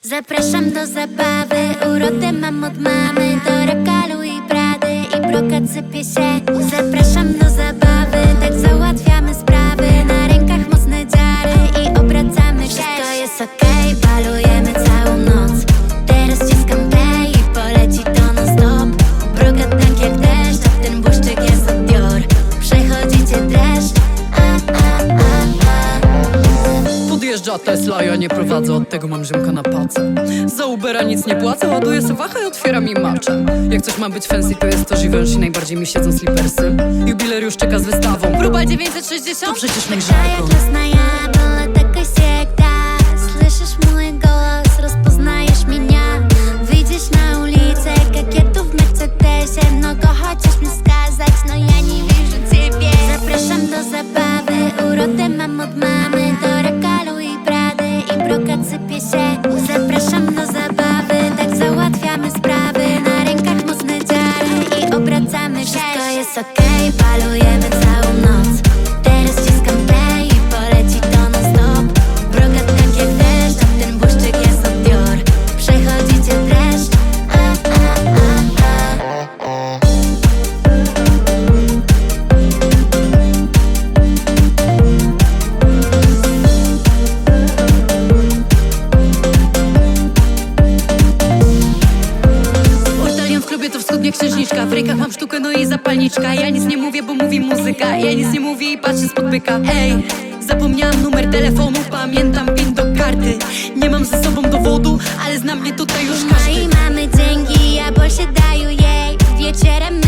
Zapraszam do zabawy, urodę mam od mamy. Do Rakalu i Prady i brokat sypie się. Zapraszam do zabawy, tak załatwiamy sprawy. Na rękach mocne dziary i obracamy się. Wszystko jest okej, balujemy całą noc. Teraz ściskam play i poleci to non stop. Brokat tak jak deszcz, a ten błyszczyk jest od Dior. Przechodzicie dreszcz, Podjeżdża Tesla, ja nie prowadzę, od tego mam Rzymka na pace. Za Ubera nic nie płacę, ładuję se wachę i otwieram im maczem. Jak coś ma być fancy, to jest to Givenchy i najbardziej mi siedzą slippersy. Jubileriusz czeka z wystawą, próba 960, to przecież mój żargon. я была такой всегда. Слышишь мой голос, rozpoznajesz меня. Wyjdziesz na ulicę, jak ja tu w Mercedesie. Mnogo хочешь мне сказать, но я не вижу ciebie. Zapraszam do zabawy, urodę mam od mamy. Do Rakalu i Prady i brokat sypie się. Zapraszam do zabawy, tak załatwiamy sprawy. Na rękach mocne dziary i obracamy się. Wszystko jest okej, balujemy całą noc. Teraz ściskam play i poleci to non stop. Brokat tak jak deszcz, a ten błyszczyk jest od Dior. Przechodzicie dreszcz, Ortalion w klubie to wschodnia księżniczka. W rękach mam sztukę, no i zapalniczka. Ja nic nie mówię, bo mówi muzyka. Ja nic nie mówię i patrzę spod byka. Ej, zapomniałam numer telefonu, pamiętam pin do karty. Nie mam ze sobą dowodu, ale zna mnie tutaj już każdy. mojej mamy dzięki, ja больше даю jej. Wieczorem